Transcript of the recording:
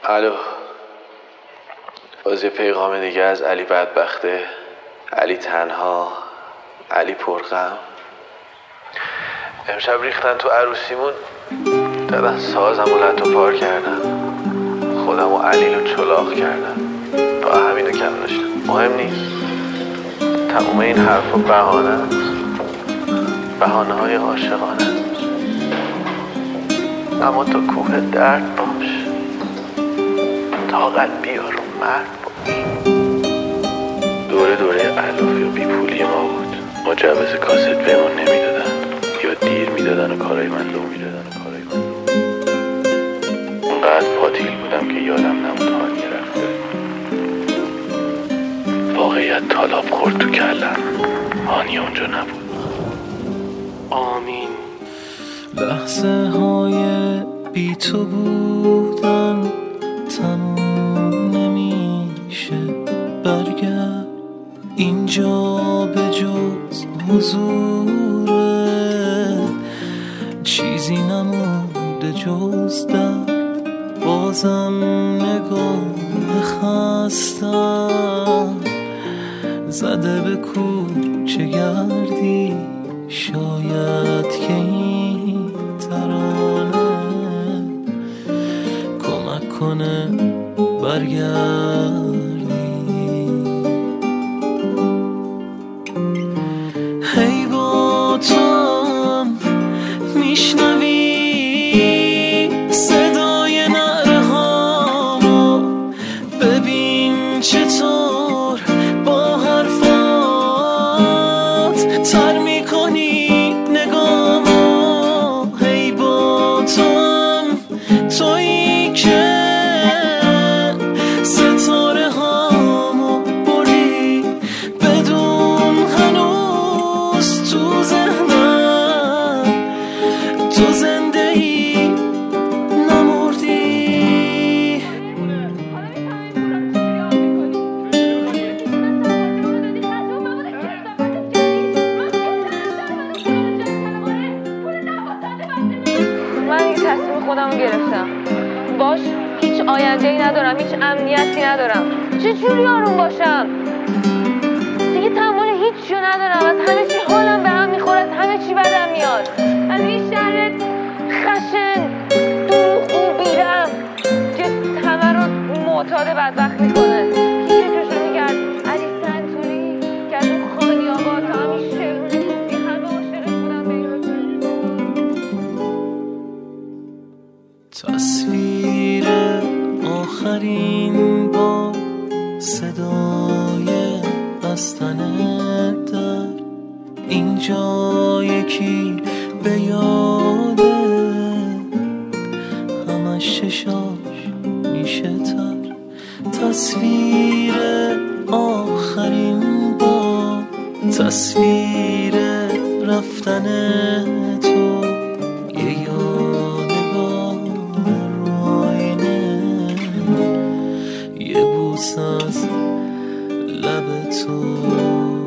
الو، باز یه پیغام دیگه از علی بدبخته، علی تنها، علی پرغم. امشب ریختن تو عروسیمون، دادن سازم و لطو پار کردن، خودم و علی رو چلاق کردن. با همینو کم داشتم، مهم نیست. تموم این حرفا بهانه های عاشقانه. اما تا کوه درد باش، طاقت بیار و مرد باش. دوره علافی و بیپولی ما بود. مجوز کاست بهمون نمیدادن یا دیر میدادن و کارای من لو میدادن. اونقدر پاتیل بودم که یادم نبود هانی رفته. واقعیت تالاب خورد تو کلم، هانی اونجا نبود. آمین. لحظه های بی تو بودن تموم نمیشه. برگرد اینجا به جز حضورت چیزی نمونده جز درد. بازم نگاه خستم زده به کوچه گردی. شاید که این ترانه کمک کنه برگردی. هی با تو میشنوی صدای نعره هامو، ببین چطور با حرفات تر میکنی نگامو. هی با تویی که ستاره هامو بردی بدون هنوز تو ذهنم تو زنده ای نمردی. من این تصمیم خودمو گرفتم. باش هیچ آینده‌ای ندارم، هیچ امنیتی ندارم. چجوری آروم باشم؟ دیگه تحمل هیچ جو ندارم. از همه چی حالم به هم میخوره، از همه چی بدم میاد. از این شهر خشن دروغگو بیرم که همه رو معتاد بدبخت میکنه. یه جوشو میگرد علی سنتوری که از اون خانی آباد تا همین شهرونی گفتی همه عاشقش بودم به این. تصویر آخرین با صدای بستن در اینجا یکی به یاده همش ششاش میشه تر. تصویر آخرین با تصویر رفتن تو یه یادگار رو آینه. یه بوس از لب تو